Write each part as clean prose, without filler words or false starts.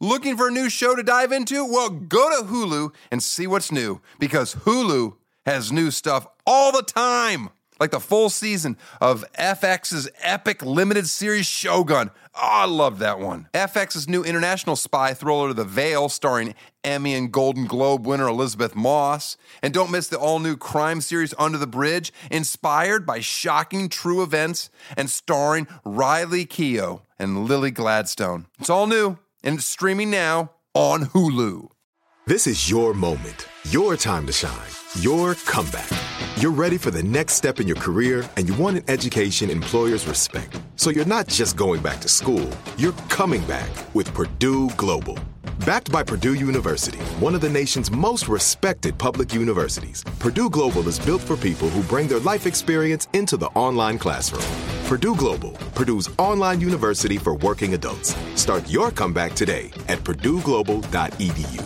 Looking for a new show to dive into? Well, go to Hulu and see what's new, because Hulu has new stuff all the time. Like the full season of FX's epic limited series Shogun. Oh, I love that one. FX's new international spy thriller, The Veil, starring Emmy and Golden Globe winner Elizabeth Moss. And don't miss the all-new crime series Under the Bridge, inspired by shocking true events and starring Riley Keough and Lily Gladstone. It's all new, and it's streaming now on Hulu. This is your moment, your time to shine, your comeback. You're ready for the next step in your career, and you want an education employers respect. So you're not just going back to school, you're coming back with Purdue Global. Backed by Purdue University, one of the nation's most respected public universities, Purdue Global is built for people who bring their life experience into the online classroom. Purdue Global, Purdue's online university for working adults. Start your comeback today at purdueglobal.edu.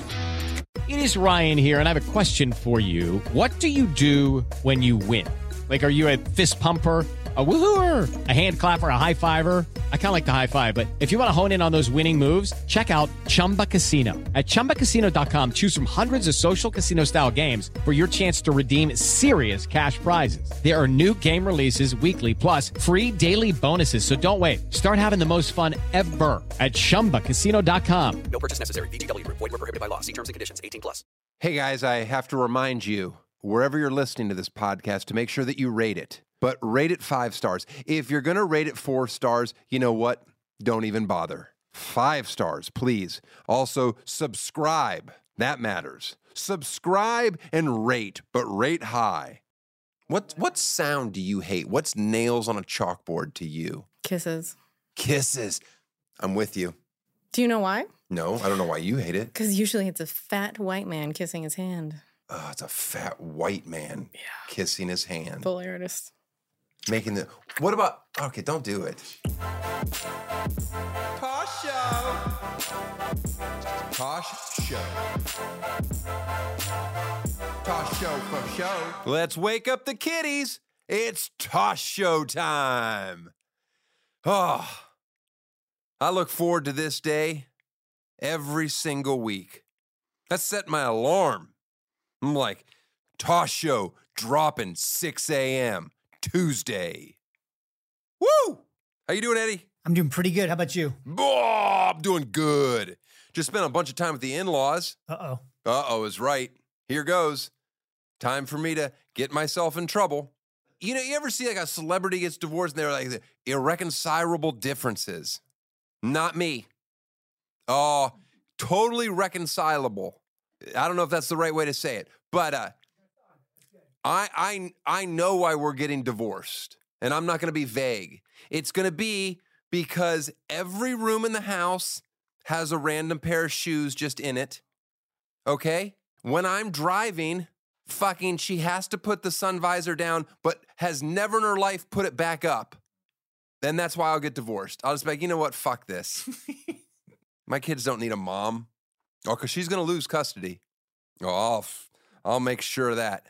It is Ryan here, and I have a question for you. What do you do when you win? Like, are you a fist pumper, a woohooer, a hand clapper, a high fiver? I kind of like the high five, but if you want to hone in on those winning moves, check out Chumba Casino. At ChumbaCasino.com, choose from hundreds of social casino-style games for your chance to redeem serious cash prizes. There are new game releases weekly, plus free daily bonuses, so don't wait. Start having the most fun ever at ChumbaCasino.com. No purchase necessary. VGW. Void where prohibited by law. See terms and conditions. 18+. Hey guys, I have to remind you, wherever you're listening to this podcast, to make sure that you rate it. But rate it 5 stars. If you're going to rate it 4 stars, you know what? Don't even bother. 5 stars, please. Also, subscribe. That matters. Subscribe and rate, but rate high. What sound do you hate? What's nails on a chalkboard to you? Kisses. Kisses. I'm with you. Do you know why? No, I don't know why you hate it. Because usually it's a fat white man kissing his hand. Oh, it's a fat white man kissing his hand. Fully artist. Making the... What about... Okay, don't do it. Tosh Show. Tosh Show. Tosh Show for show. Let's wake up the kiddies. It's Tosh Show time. Oh, I look forward to this day every single week. I set my alarm. I'm like, Tosh Show dropping 6 a.m. Tuesday. Woo! How you doing, Eddie? I'm doing pretty good. How about you? Oh, I'm doing good. Just spent a bunch of time with the in-laws. Uh-oh. Uh-oh is right. Here goes. Time for me to get myself in trouble. You know, you ever see like a celebrity gets divorced and they're like the irreconcilable differences? Not me. Oh, totally reconcilable. I don't know if that's the right way to say it, but I know why we're getting divorced, and I'm not going to be vague. It's going to be because every room in the house has a random pair of shoes just in it, okay? When I'm driving, fucking she has to put the sun visor down, but has never in her life put it back up. Then that's why I'll get divorced. I'll just be like, you know what? Fuck this. My kids don't need a mom. Oh, because she's going to lose custody. Oh, I'll make sure of that.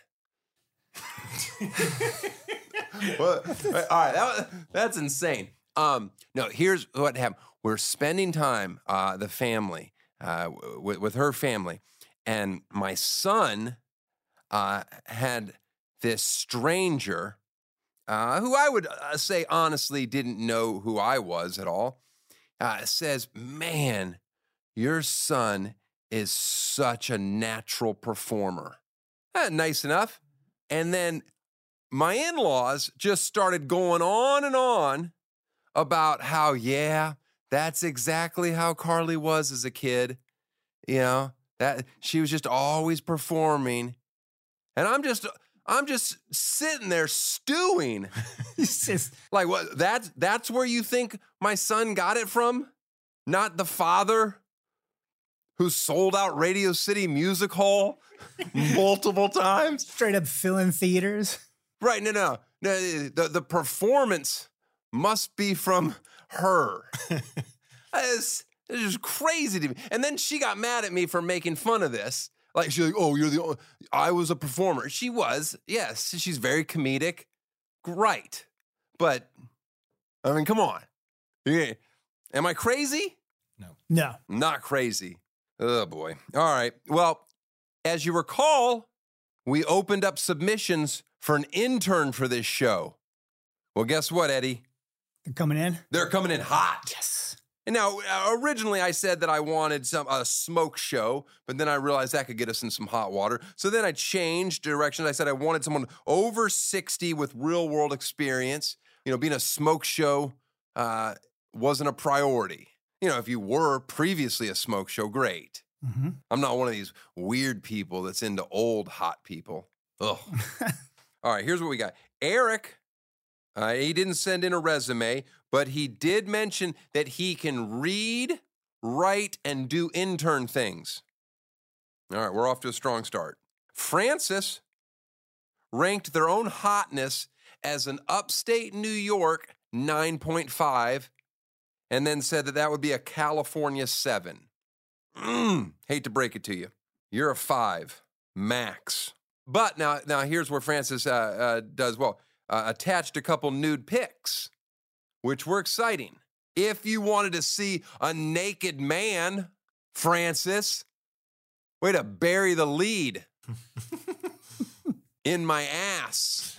Well, all right, that's insane. No, here's what happened. We're spending time, the family, with her family, and my son had this stranger who I would say honestly didn't know who I was at all. Says, "Man, your son is such a natural performer." Nice enough. And then my in-laws just started going on and on about how, yeah, that's exactly how Carly was as a kid. You know, that she was just always performing. And I'm just sitting there stewing. Like, what? That's where you think my son got it from? Not the father who sold out Radio City Music Hall multiple times? Straight up filling theaters. Right, no. The performance must be from her. It's just crazy to me. And then she got mad at me for making fun of this. Like, she's like, oh, you're the only... I was a performer. She was, yes. She's very comedic. Great. But, I mean, come on. Yeah. Am I crazy? No. Not crazy. Oh, boy. All right. Well, as you recall, we opened up submissions for an intern for this show. Well, guess what, Eddie? They're coming in? They're coming in hot. Yes. And now, originally I said that I wanted a smoke show, but then I realized that could get us in some hot water. So then I changed direction. I said I wanted someone over 60 with real world experience. You know, being a smoke show wasn't a priority. You know, if you were previously a smoke show, great. Mm-hmm. I'm not one of these weird people that's into old hot people. Ugh. All right, here's what we got. Eric, he didn't send in a resume, but he did mention that he can read, write, and do intern things. All right, we're off to a strong start. Francis ranked their own hotness as an upstate New York 9.5, and then said that that would be a California 7. Hate to break it to you. You're a 5, max. But now here's where Francis does well. Attached a couple nude pics, which were exciting. If you wanted to see a naked man, Francis, way to bury the lead in my ass.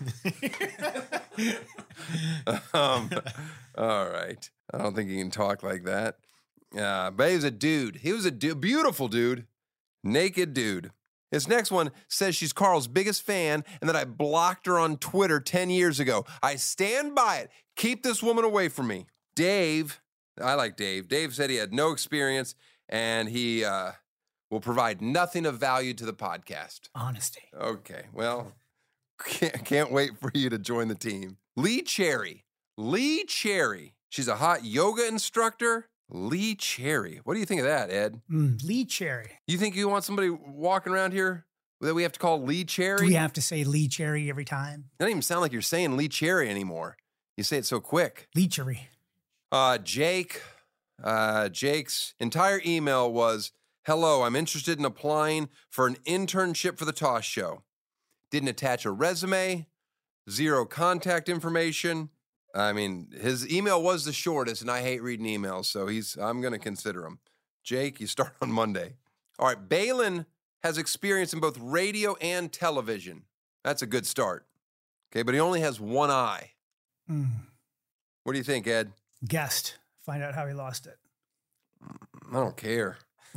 All right. I don't think he can talk like that. But he was a dude. He was a beautiful dude. Naked dude. This next one says she's Carl's biggest fan and that I blocked her on Twitter 10 years ago. I stand by it. Keep this woman away from me. Dave, I like Dave. Dave said he had no experience and he will provide nothing of value to the podcast. Honesty. Okay, well, can't wait for you to join the team. Lee Cherry. Lee Cherry. She's a hot yoga instructor. Lee Cherry. What do you think of that, Ed? Lee Cherry. You think you want somebody walking around here that we have to call Lee Cherry? Do we have to say Lee Cherry every time? It doesn't even sound like you're saying Lee Cherry anymore. You say it so quick. Lee Cherry. Jake's entire email was, hello, I'm interested in applying for an internship for the Toss Show. Didn't attach a resume, 0 contact information. I mean, his email was the shortest, and I hate reading emails, so I'm going to consider him. Jake, you start on Monday. All right, Balin has experience in both radio and television. That's a good start. Okay, but he only has one eye. What do you think, Ed? Guessed. Find out how he lost it. I don't care.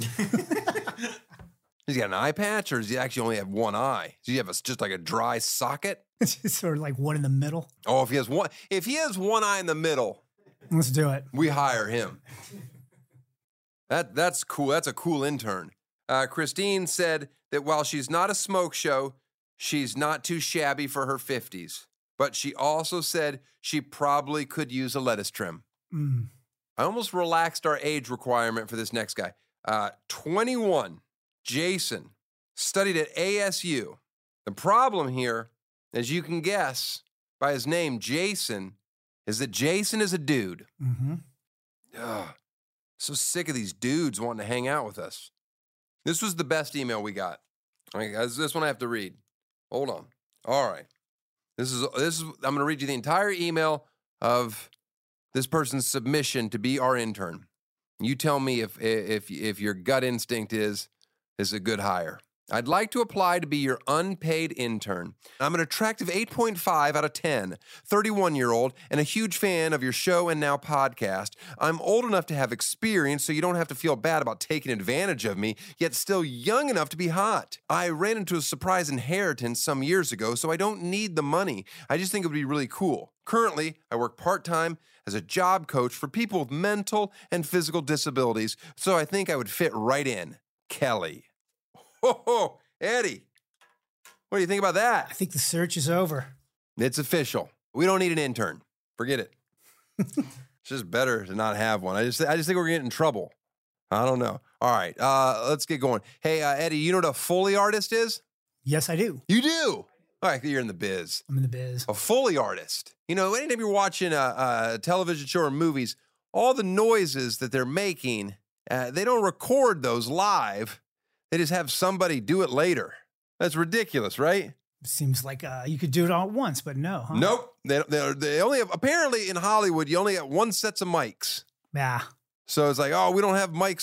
He's got an eye patch, or does he actually only have one eye? Does he have just like a dry socket? It's just sort of like one in the middle. Oh, if he has one eye in the middle, Let's do it. we hire him. That's cool. That's a cool intern. Christine said that while she's not a smoke show, she's not too shabby for her 50s. But she also said she probably could use a lettuce trim. I almost relaxed our age requirement for this next guy. 21, Jason, studied at ASU. The problem here, as you can guess by his name, Jason, is that Jason is a dude. Ugh, so sick of these dudes wanting to hang out with us. This was the best email we got. All right, guys, this one I have to read. Hold on. All right. This is I'm going to read you the entire email of this person's submission to be our intern. You tell me if your gut instinct is a good hire. I'd like to apply to be your unpaid intern. I'm an attractive 8.5 out of 10, 31-year-old, and a huge fan of your show and now podcast. I'm old enough to have experience, so you don't have to feel bad about taking advantage of me, yet still young enough to be hot. I ran into a surprise inheritance some years ago, so I don't need the money. I just think it would be really cool. Currently, I work part-time as a job coach for people with mental and physical disabilities, so I think I would fit right in. Kelly. Oh, Eddie, what do you think about that? I think the search is over. It's official. We don't need an intern. Forget it. It's just better to not have one. I just think we're getting in trouble. I don't know. All right, let's get going. Hey, Eddie, you know what a Foley artist is? Yes, I do. You do? All right, you're in the biz. I'm in the biz. A Foley artist. You know, anytime you're watching a television show or movies, all the noises that they're making, they don't record those live. They just have somebody do it later. That's ridiculous, right? Seems like you could do it all at once, but no. Huh? Nope. They only have, apparently in Hollywood, you only got one set of mics. Yeah. So it's like, oh, we don't have mics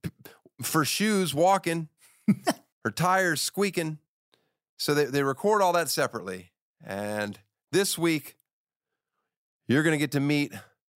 for shoes walking, or tires squeaking. So they record all that separately. And this week, you're going to get to meet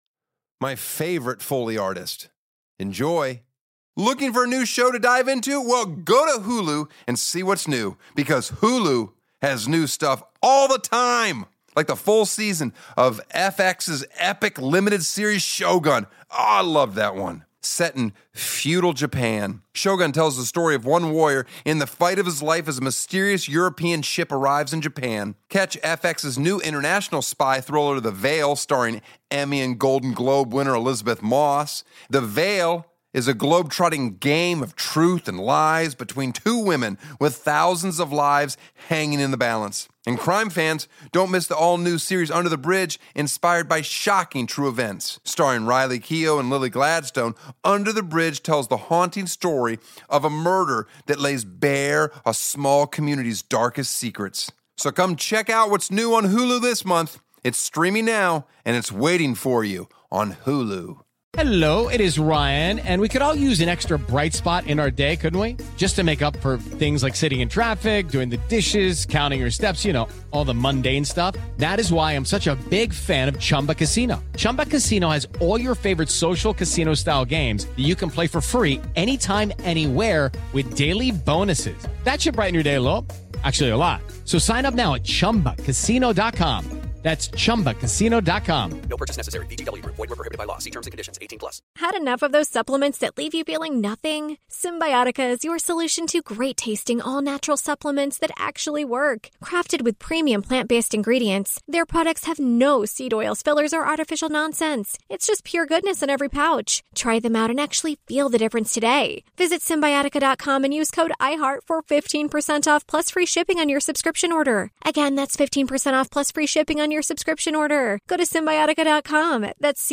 my favorite Foley artist. Enjoy. Looking for a new show to dive into? Well, go to Hulu and see what's new, because Hulu has new stuff all the time. Like the full season of FX's epic limited series Shogun. Oh, I love that one. Set in feudal Japan, Shogun tells the story of one warrior in the fight of his life as a mysterious European ship arrives in Japan. Catch FX's new international spy thriller, The Veil, starring Emmy and Golden Globe winner Elizabeth Moss. The Veil is a globe-trotting game of truth and lies between two women with thousands of lives hanging in the balance. And crime fans, don't miss the all-new series Under the Bridge, inspired by shocking true events. Starring Riley Keough and Lily Gladstone, Under the Bridge tells the haunting story of a murder that lays bare a small community's darkest secrets. So come check out what's new on Hulu this month. It's streaming now, and it's waiting for you on Hulu. Hello, it is Ryan, and we could all use an extra bright spot in our day, couldn't we? Just to make up for things like sitting in traffic, doing the dishes, counting your steps, you know, all the mundane stuff. That is why I'm such a big fan of Chumba Casino. Chumba Casino has all your favorite social casino-style games that you can play for free anytime, anywhere with daily bonuses. That should brighten your day a little. Actually, a lot. So sign up now at ChumbaCasino.com. That's ChumbaCasino.com. No purchase necessary. VGW Group. Void where prohibited by law. See terms and conditions. 18+. Had enough of those supplements that leave you feeling nothing? Symbiotica is your solution to great-tasting, all-natural supplements that actually work. Crafted with premium plant-based ingredients, their products have no seed oils, fillers, or artificial nonsense. It's just pure goodness in every pouch. Try them out and actually feel the difference today. Visit Symbiotica.com and use code IHEART for 15% off plus free shipping on your subscription order. Again, that's 15% off plus free shipping on your subscription order. Go to Symbiotica.com. That's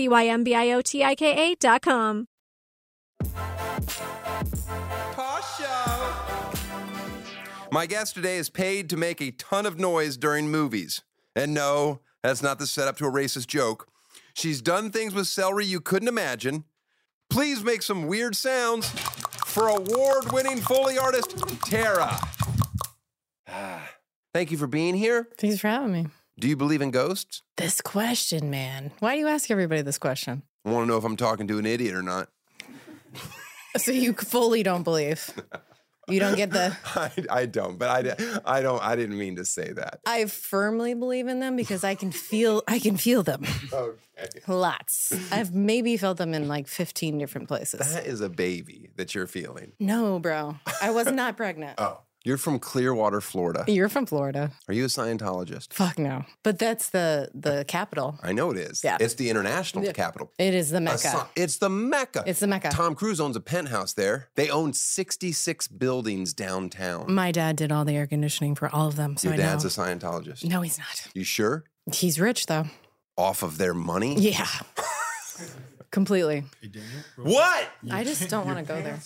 CYMBIOTIKA.com. My guest today is paid to make a ton of noise during movies. And no, that's not the setup to a racist joke. She's done things with celery you couldn't imagine. Please make some weird sounds for award-winning Foley artist, Tara. Thank you for being here. Thanks for having me. Do you believe in ghosts? This question, man. Why do you ask everybody this question? I want to know if I'm talking to an idiot or not. So you fully don't believe? You don't get the... I don't, but I didn't mean to say that. I firmly believe in them because I can feel them. Okay. Lots. I've maybe felt them in like 15 different places. That is a baby that you're feeling. No, bro. I was not pregnant. Oh. You're from Clearwater, Florida. You're from Florida. Are you a Scientologist? Fuck no. But that's the capital. I know it is. Yeah. It's the international capital. It is the Mecca. It's the Mecca. It's the Mecca. Tom Cruise owns a penthouse there. They own 66 buildings downtown. My dad did all the air conditioning for all of them, so Your I know. dad's a Scientologist? No, he's not. You sure? He's rich, though. Off of their money? Yeah. Completely. Hey, Daniel. What? I just don't want to go there.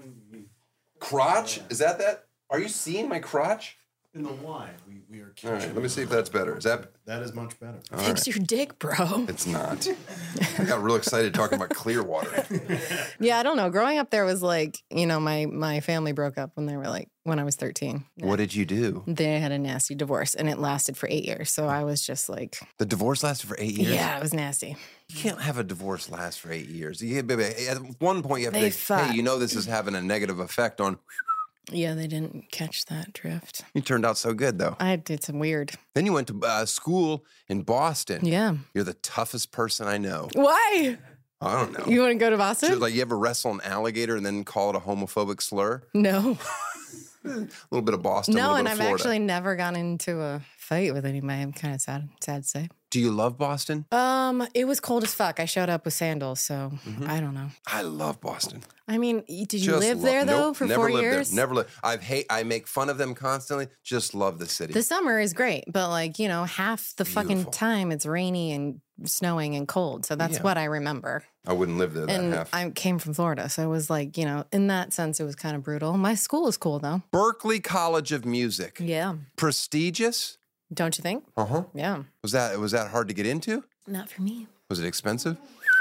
Crotch? Is that? Are you seeing my crotch? In the line, we are. All right, let me see if that's better. Is that? That is much better. Fix your dick, bro. It's not. I got real excited talking about Clearwater. Yeah, I don't know. Growing up there was like, my family broke up when I was 13. What did you do? They had a nasty divorce and it lasted for 8 years. So I was just like... The divorce lasted for 8 years? Yeah, it was nasty. You can't have a divorce last for 8 years. At one point, you have They to say, fought. hey, this is having a negative effect on... Yeah, they didn't catch that drift. You turned out so good, though. I did some weird. Then you went to school in Boston. Yeah. You're the toughest person I know. Why? I don't know. You want to go to Boston? Like, you ever wrestle an alligator and then call it a homophobic slur? No. A little bit of Boston, No, a little and bit I've of Florida. actually never gone into a fight with anybody. I'm kind of sad to say. Do you love Boston? It was cold as fuck. I showed up with sandals, so I don't know. I love Boston. I mean, did you Just live there though nope, for never 4 lived years? There. Never lived. I make fun of them constantly. Just love the city. The summer is great, but half the fucking Beautiful. time it's rainy and snowing and cold. So that's Yeah. what I remember. I wouldn't live there that And half. I came from Florida, so it was in that sense, it was kind of brutal. My school is cool though. Berklee College of Music. Yeah, Prestigious? don't you think? Uh-huh. Yeah, Was that hard to get into? not for me. Was it expensive?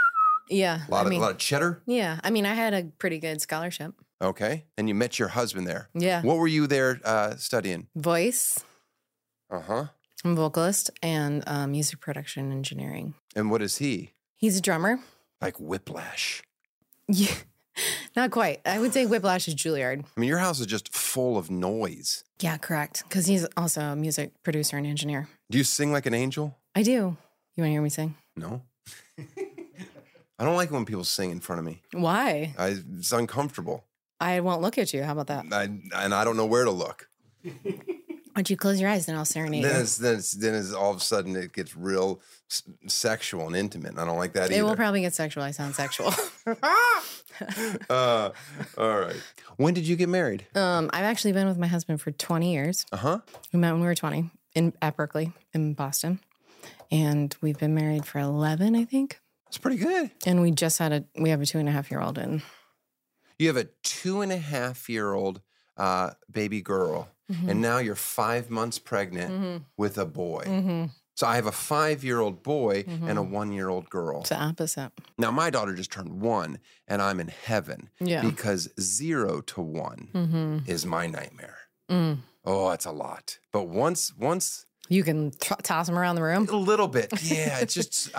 Yeah. A lot of cheddar? Yeah. I mean, I had a pretty good scholarship. Okay. And you met your husband there. Yeah. What were you there studying? Voice. Uh-huh. I'm a vocalist and music production engineering. And what is he? He's a drummer. Like Whiplash. Yeah. Not quite. I would say Whiplash is Juilliard. I mean, your house is just full of noise. Yeah, correct. Because he's also a music producer and engineer. Do you sing like an angel? I do. You want to hear me sing? No. I don't like when people sing in front of me. Why? It's uncomfortable. I won't look at you. How about that? And I don't know where to look. Why don't you close your eyes and I'll serenade you? Then it's all of a sudden it gets real sexual and intimate. And I don't like that either. It will probably get sexual. I sound sexual. All right. When did you get married? I've actually been with my husband for 20 years. Uh-huh. We met when we were 20 at Berkeley in Boston. And we've been married for 11, I think. That's pretty good. And we just had we have a 2.5-year-old in. You have a 2.5-year-old baby girl. Mm-hmm. And now you're 5 months pregnant with a boy. Mm-hmm. So I have a 5-year-old boy and a 1-year-old girl. It's the opposite. Now my daughter just turned 1 and I'm in heaven Yeah. because 0 to 1 is my nightmare. Oh, it's a lot. But once You can toss them around the room. a little bit. Yeah, it's just,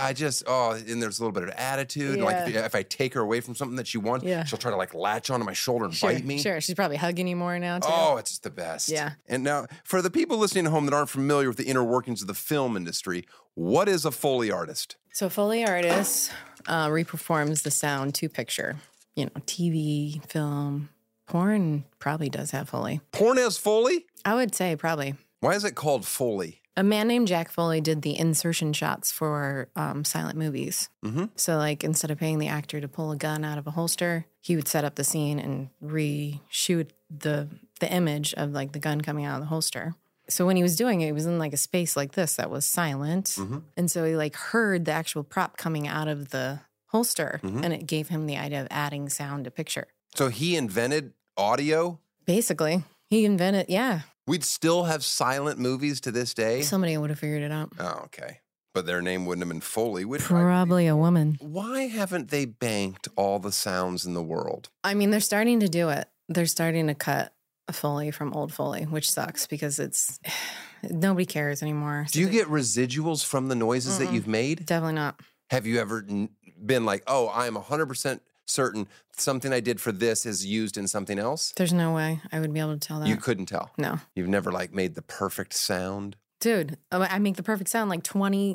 and there's a little bit of attitude. Yeah. Like if I take her away from something that she wants, Yeah. she'll try to like latch onto my shoulder and bite me. Sure. She's probably hugging you more now, too. Oh, it's just the best. Yeah. And now, for the people listening at home that aren't familiar with the inner workings of the film industry, what is a Foley artist? So Foley artist reperforms the sound to picture. You know, TV, film, porn probably does have Foley. Porn has Foley? I would say probably. Why is it called Foley? A man named Jack Foley did the insertion shots for silent movies. Mm-hmm. So, like, instead of paying the actor to pull a gun out of a holster, he would set up the scene and reshoot the image of, like, the gun coming out of the holster. So when he was doing it, he was in, like, a space like this that was silent. And so he, like, heard the actual prop coming out of the holster, and it gave him the idea of adding sound to picture. So he invented audio? Basically, he invented, yeah. We'd still have silent movies to this day? Somebody would have figured it out. Oh, okay. But their name wouldn't have been Foley, would it? Probably a woman. Why haven't they banked all the sounds in the world? I mean, they're starting to do it. They're starting to cut a Foley from old Foley, which sucks because nobody cares anymore. Do you get residuals from the noises that you've made? Definitely not. Have you ever been like, oh, I'm 100% certain something I did for this is used in something else? There's no way I would be able to tell that. You couldn't tell? No. You've never like made the perfect sound? Dude, I make the perfect sound like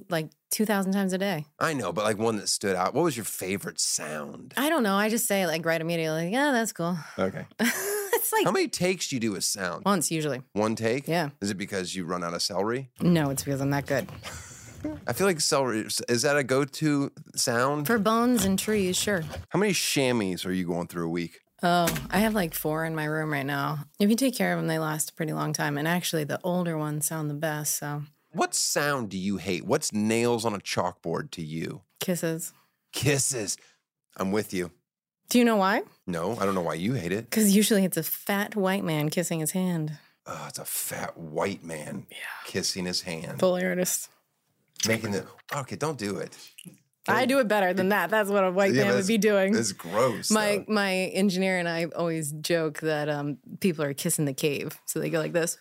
2,000 times a day. I know, but like one that stood out. What was your favorite sound? I don't know. I just say like right immediately, yeah, that's cool. Okay. It's like How many takes do you do a sound? once usually. One take? Yeah. Is it because you run out of celery? No, it's because I'm that good. I feel like celery, is that a go-to sound? For bones and trees, sure. How many chamois are you going through a week? Oh, I have like 4 in my room right now. If you take care of them, they last a pretty long time. And actually, the older ones sound the best, so. What sound do you hate? What's nails on a chalkboard to you? Kisses. Kisses. I'm with you. Do you know why? No, I don't know why you hate it. Because usually it's a fat white man kissing his hand. Oh, it's a fat white man kissing his hand. Foley artist. Making the, okay, don't do it. I do it better than that. That's what a white man would be doing. It's gross. My engineer and I always joke that people are kissing the cave. So they go like this.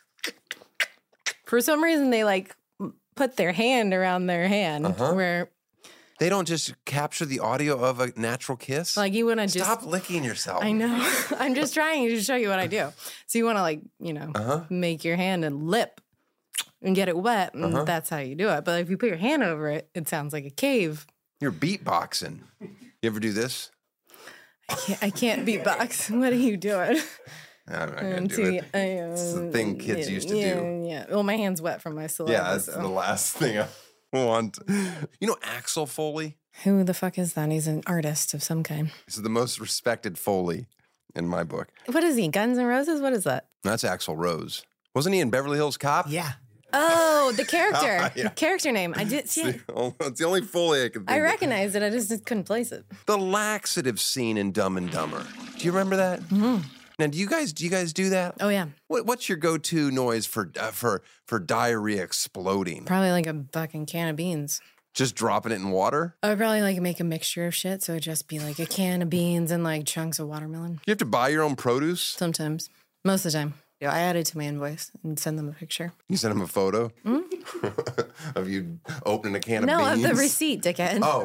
For some reason, they like put their hand around their hand where They don't just capture the audio of a natural kiss? like you want to just. Stop licking yourself. I know. I'm just trying to show you what I do. So you want to like, make your hand and lip and get it wet. And that's how you do it. But if you put your hand over it, it sounds like a cave. You're beatboxing. You ever do this? I can't beatbox. What are you doing? I'm not going to do it. It's the thing kids used to do. Yeah. Well, my hand's wet from my saliva. Yeah, that's so. the last thing I want. You know Axel Foley? Who the fuck is that? He's an artist of some kind. This is the most respected Foley in my book. What is he? Guns N' Roses? What is that? That's Axl Rose. Wasn't he in Beverly Hills Cop? Yeah. Oh, the character. Yeah. The character name. I did see it. It's the only Foley I can think I of. recognized it. I just couldn't place it. The laxative scene in Dumb and Dumber. Do you remember that? Mm-hmm. Now, do you guys do that? Oh, yeah. What's your go-to noise for diarrhea exploding? Probably like a fucking can of beans. Just dropping it in water? I would probably like make a mixture of shit. So it'd just be like a can of beans and like chunks of watermelon. You have to buy your own produce? Sometimes. Most of the time. Yeah, I add it to my invoice and send them a picture. You send them a photo of you opening a can of beans? No, of the receipt, dickhead. Oh.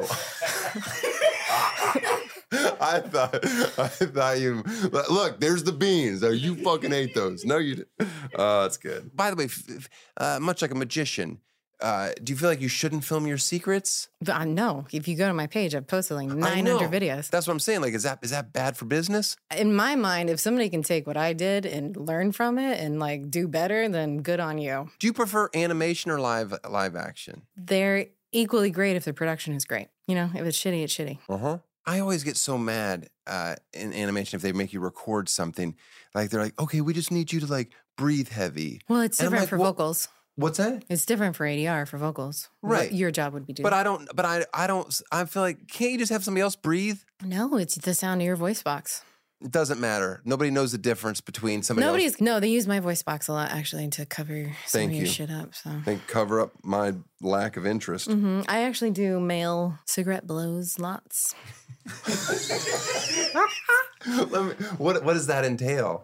I thought you look. There's the beans. You fucking ate those. No, you didn't. Oh, that's good. By the way, much like a magician, do you feel like you shouldn't film your secrets? No. If you go to my page, I've posted like I 900 know. videos. That's what I'm saying. Like, is that bad for business? In my mind, if somebody can take what I did and learn from it and like do better, then good on you. Do you prefer animation or live action? They're equally great if the production is great. You know, if it's shitty, it's shitty. Uh-huh. I always get so mad in animation if they make you record something. Like, they're like, okay, we just need you to like breathe heavy. Well, it's And I'm different like, for well, vocals. What's that? It's different for ADR for vocals. Right. What your job would be doing. But I feel like, can't you just have somebody else breathe? No, it's the sound of your voice box. It doesn't matter. Nobody knows the difference between somebody else. No, they use my voice box a lot actually to cover some Thank of your you. shit up. So They cover up my lack of interest. I actually do male cigarette blows lots. What does that entail?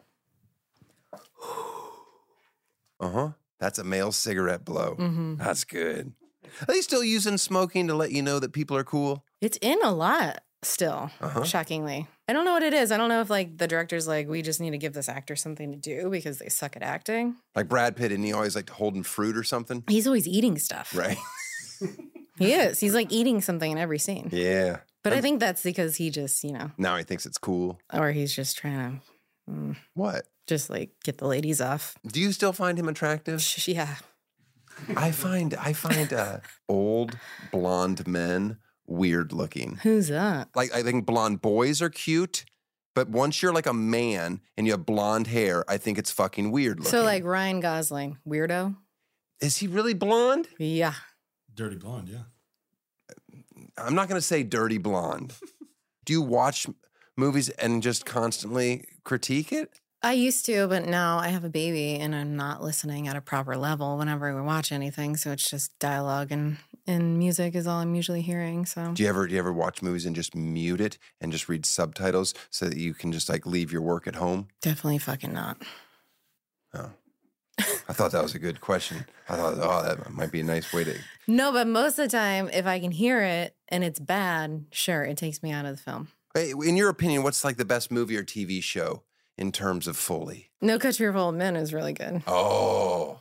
Uh-huh. That's a male cigarette blow. That's good. Are they still using smoking to let you know that people are cool? It's in a lot still, shockingly. I don't know what it is. I don't know if like the director's like, we just need to give this actor something to do because they suck at acting. Like Brad Pitt, and he always like holding fruit or something? He's always eating stuff. Right? He is. He's like eating something in every scene. Yeah. But I think that's because he just, Now he thinks it's cool. or he's just trying to What? just like get the ladies off. Do you still find him attractive? Yeah. I find old blonde men weird looking. Who's that? Like, I think blonde boys are cute, but once you're like a man and you have blonde hair, I think it's fucking weird looking. So like Ryan Gosling, weirdo? Is he really blonde? Yeah. Dirty blonde, yeah. I'm not going to say dirty blonde. Do you watch movies and just constantly critique it? I used to, but now I have a baby and I'm not listening at a proper level whenever we watch anything. So it's just dialogue and music is all I'm usually hearing. So Do you ever watch movies and just mute it and just read subtitles so that you can just like leave your work at home? definitely fucking not. Oh. I thought that was a good question. I thought, that might be a nice way to. No, but most of the time, if I can hear it and it's bad, sure, it takes me out of the film. Hey, in your opinion, what's like the best movie or TV show in terms of Foley? No Country for Old Men is really good. Oh.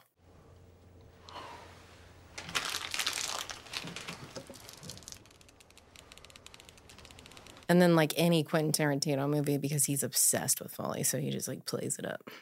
And then like any Quentin Tarantino movie because he's obsessed with Foley, so he just like plays it up.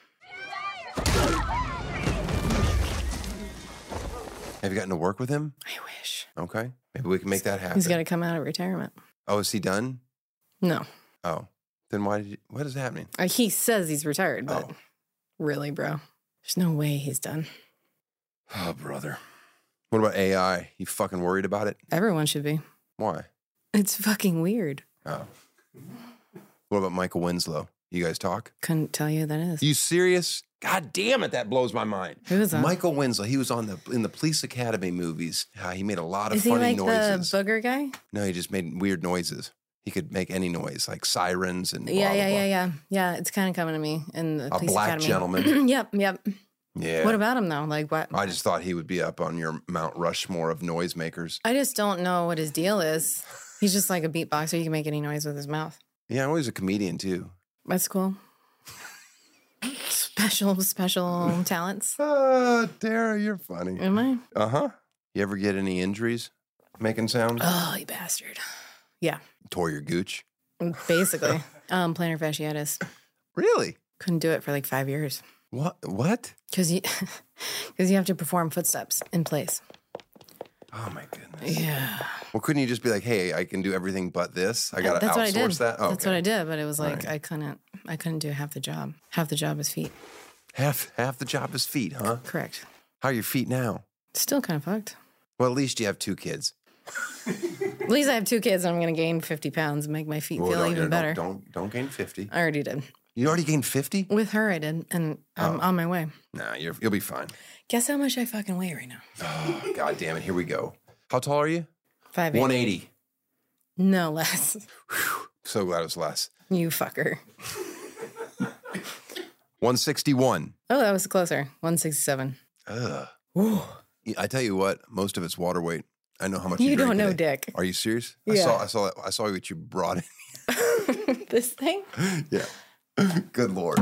Have you gotten to work with him? I wish. Okay. Maybe we can make that happen. He's got to come out of retirement. Oh, is he done? No. Oh. Then what is happening? He says he's retired, but Oh. really, bro, there's no way he's done. Oh, brother. What about AI? You fucking worried about it? Everyone should be. Why? It's fucking weird. Oh. What about Michael Winslow? You guys talk? Couldn't tell you who that is. You serious? God damn it, that blows my mind. Who is that? Michael Winslow. He was in the Police Academy movies. He made a lot of Is he funny like noises. the booger guy? No, he just made weird noises. He could make any noise, like sirens and blah, Yeah, blah, blah. Yeah, it's kind of coming to me in the Police black Academy. gentleman. Yep. Yeah. What about him though? Like what? I just thought he would be up on your Mount Rushmore of noisemakers. I just don't know what his deal is. He's just like a beatboxer. He can make any noise with his mouth. Yeah, well, he's a comedian too. That's cool. Special talents. Dara, you're funny. Am I? Uh-huh. You ever get any injuries making sounds? Oh, you bastard. Yeah, Tore your gooch? basically. Plantar fasciitis. Really? Couldn't do it for like 5 years. What? Because you have to perform footsteps in place. Oh, my goodness. Yeah. Well, couldn't you just be like, hey, I can do everything but this? I got to That's what I did. outsource that? Oh, That's okay. what I did, but it was like Right. I couldn't do half the job. Half the job is feet. Half the job is feet, huh? Correct. How are your feet now? Still kind of fucked. Well, at least you have 2 kids. At least I have 2 kids and I'm going to gain 50 pounds and make my feet Well, feel even better. Don't gain 50. I already did. You already gained 50? With her, I did. And I'm on my way. Nah, you'll be fine. Guess how much I fucking weigh right now? Oh, God damn it. Here we go. How tall are you? 580. 180. No less. So glad it was less. You fucker. 161. Oh, that was closer. 167. Ugh. I tell you what, most of it's water weight. I know how much You drank don't know, today. Dick. Are you serious? Yeah. I saw what you brought in. This thing? Yeah. Good Lord.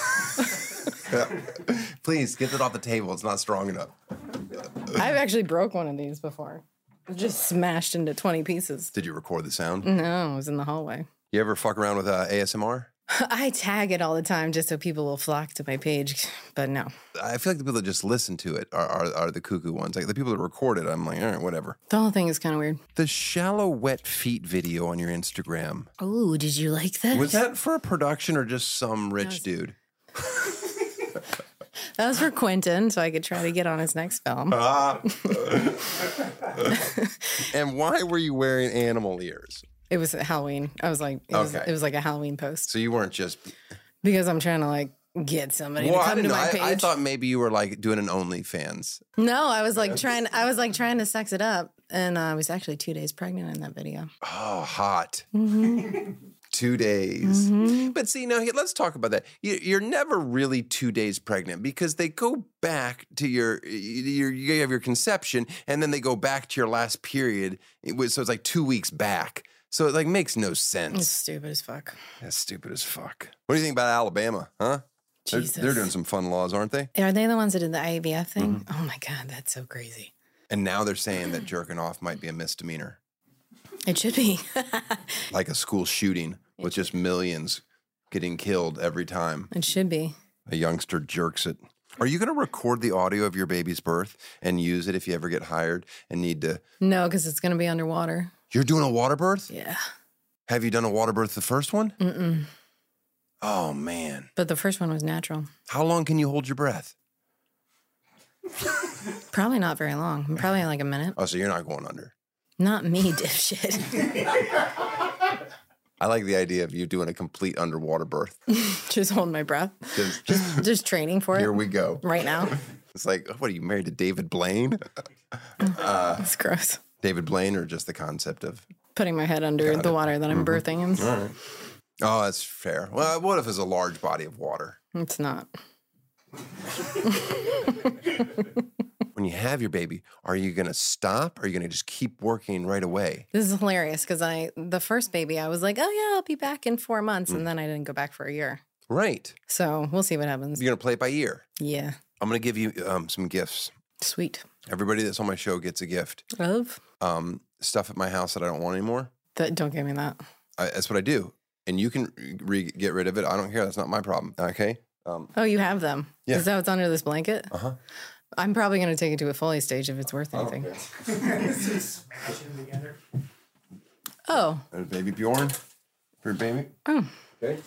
Please get it off the table. It's not strong enough. I've actually broke one of these before. Just smashed into 20 pieces. Did you record the sound? No, it was in the hallway. You ever fuck around with ASMR? I tag it all the time just so people will flock to my page, but no. I feel like the people that just listen to it are the cuckoo ones. Like the people that record it, I'm like, all right, whatever. The whole thing is kind of weird. The shallow wet feet video on your Instagram. Oh, did you like that? Was that for a production or just some rich dude? That was for Quentin, so I could try to get on his next film. And why were you wearing animal ears? It was Halloween. I was like, it was like a Halloween post So you weren't just... because I'm trying to like get somebody to I come to didn't know. my page. I thought maybe you were like doing an OnlyFans. No, I was like trying to sex it up, and I was actually 2 days pregnant in that video. Oh, hot. Mm-hmm. 2 days. Mm-hmm. But see, now let's talk about that. You're never really 2 days pregnant because they go back to you have your conception and then they go back to your last period. So it's like 2 weeks back. So it like makes no sense. It's stupid as fuck. That's stupid as fuck. What do you think about Alabama, huh? They're doing some fun laws, aren't they? Are they the ones that did the IVF thing? Mm-hmm. Oh my God, that's so crazy. And now they're saying that jerking off might be a misdemeanor. It should be. Like a school shooting with just millions getting killed every time It should be. a youngster jerks it. Are you going to record the audio of your baby's birth and use it if you ever get hired and need to? No, because it's going to be underwater. You're doing a water birth? Yeah. Have you done a water birth the first one? Mm-mm. Oh, man. But the first one was natural. How long can you hold your breath? Probably not very long. Probably like a minute. Oh, so you're not going under. Not me, dipshit. I like the idea of you doing a complete underwater birth. Just hold my breath. Just training for it. Here we go. Right now. It's like, what are you married to David Blaine? It's gross. David Blaine, or just the concept of Putting my head under the water that I'm birthing in. All right. Oh, that's fair. Well, what if it's a large body of water? It's not. When you have your baby, are you going to stop? Or are you going to just keep working right away? This is hilarious because the first baby, I was like, oh yeah, I'll be back in 4 months. And then I didn't go back for a year. Right. So we'll see what happens. You're going to play it by ear. Yeah. I'm going to give you some gifts. Sweet. Everybody that's on my show gets a gift. Of? Stuff at my house that I don't want anymore. Don't give me that. That's what I do. And you can get rid of it. I don't care. That's not my problem. Okay? Oh, you have them? Yeah. Is that what's under this blanket? Uh-huh. I'm probably going to take it to a Foley stage if it's worth anything. Oh. There's baby Bjorn for your baby. Oh. Okay.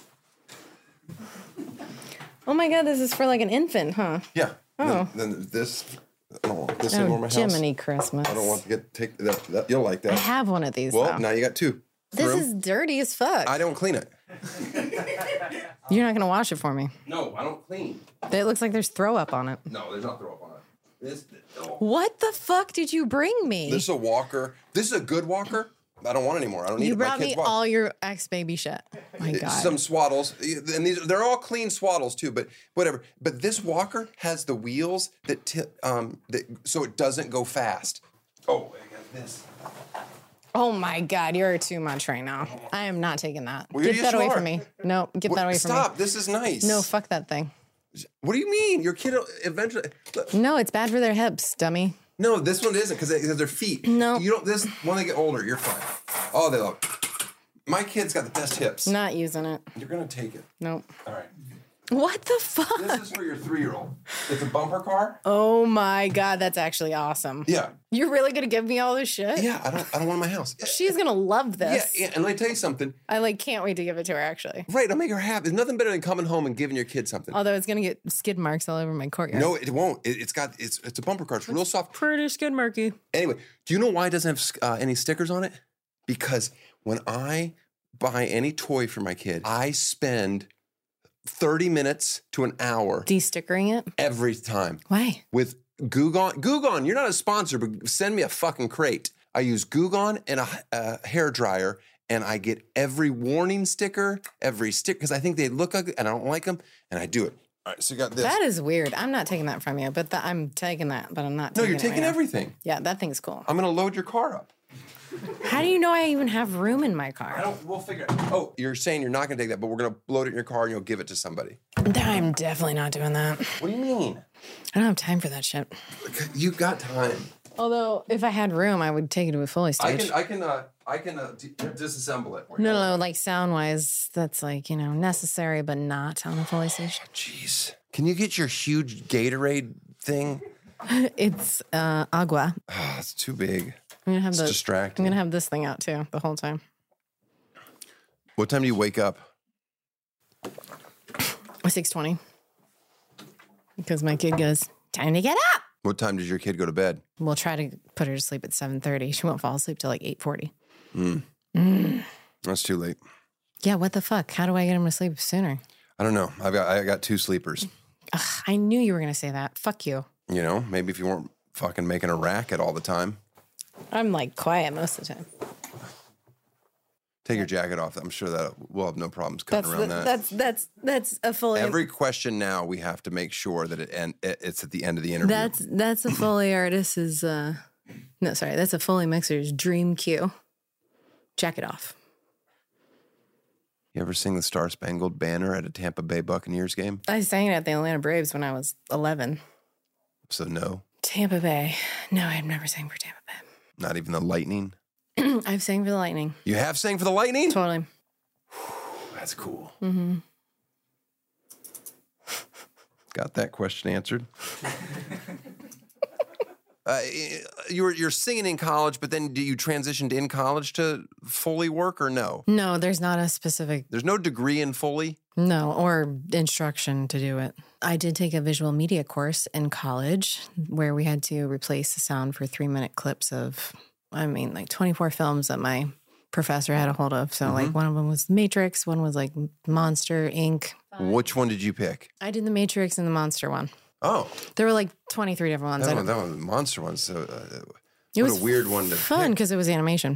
Oh my God, this is for like an infant, huh? Yeah. Oh. Then this. I don't want this anymore in my house. Jiminy Christmas. I don't want to take that. You'll like that. I have one of these. Well, though. now you got two. This is dirty as fuck. I don't clean it. You're not going to wash it for me. No, I don't clean. It looks like there's throw up on it. No, there's not throw up on it. What the fuck did you bring me? This is a walker. This is a good walker. I don't want anymore. I don't need You it. My brought kids me walk. all your ex-baby shit. My God. Some swaddles, and they're all clean swaddles too. But whatever. But this walker has the wheels so it doesn't go fast. Oh, I got this. Oh my God, you're too much right now. I am not taking that. Well, Get you that away are. from me. No, get that away from me. Stop. This is nice. No, fuck that thing. What do you mean? Your kid eventually. Look. No, it's bad for their hips, dummy. No, this one isn't because their feet. No. You don't. This when they get older, you're fine. Oh, they love. My kid's got the best hips. Not using it. You're gonna take it. Nope. All right. What the fuck? This is for your 3-year-old. It's a bumper car. Oh my God, that's actually awesome. Yeah. You're really gonna give me all this shit? Yeah. I don't want it in my house. She's gonna love this. Yeah. And let me tell you something. I can't wait to give it to her actually. Right. I'll make her happy. There's nothing better than coming home and giving your kid something. Although it's gonna get skid marks all over my courtyard. No, it won't. It's a bumper car. It's real soft. Pretty skid marky. Anyway, do you know why it doesn't have any stickers on it? Because when I buy any toy for my kid, I spend 30 minutes to an hour De-stickering it? every time Why? with Goo Gone. Goo Gone, you're not a sponsor, but send me a fucking crate. I use Goo Gone and a hair dryer, and I get every warning sticker, every stick, because I think they look ugly and I don't like them, and I do it. All right, so you got this. That is weird. I'm not taking that from you, but I'm taking that, but I'm not No, taking you're it taking right now. everything. Yeah, that thing's cool. I'm going to load your car up. How do you know I even have room in my car? We'll figure it out. Oh, you're saying you're not going to take that, but we're going to load it in your car and you'll give it to somebody. I'm definitely not doing that. What do you mean? I don't have time for that shit. You got time. Although, if I had room, I would take it to a Foley stage. I can disassemble it. No, like sound-wise, that's like, necessary, but not on a Foley stage. Jeez. Can you get your huge Gatorade thing? It's agua. Oh, it's too big. I'm gonna have It's distracting. I'm gonna have this thing out too the whole time. What time do you wake up? 6:20. Because my kid goes, time to get up. What time does your kid go to bed? We'll try to put her to sleep at 7:30. She won't fall asleep till like 8:40. That's too late. Yeah, what the fuck? How do I get him to sleep sooner? I don't know. I got 2 sleepers. Ugh, I knew you were gonna say that. Fuck you. Maybe if you weren't fucking making a racket all the time. I'm like quiet most of the time. Take your jacket off. I'm sure that we'll have no problems cutting around that. That's a Foley. Every question now we have to make sure that it's at the end of the interview. That's a Foley artist's. That's a Foley mixer's dream cue. Jack it off. You ever sing the Star Spangled Banner at a Tampa Bay Buccaneers game? I sang it at the Atlanta Braves when I was 11. So no. Tampa Bay. No, I've never sang for Tampa Bay. Not even the Lightning? I've sang for the Lightning. You have sang for the Lightning? Totally. That's cool. Mm-hmm. Got that question answered. You're singing in college, but then do you transitioned in college to Foley work or no? No, there's not a specific. There's no degree in Foley? No, or instruction to do it. I did take a visual media course in college where we had to replace the sound for 3-minute clips of, like 24 films that my professor had a hold of. So like one of them was Matrix, one was like Monster, Inc. Which one did you pick? I did the Matrix and the Monster one. Oh. There were like 23 different ones. That one was the Monster one. So it what was a weird one to fun pick. because it was animation.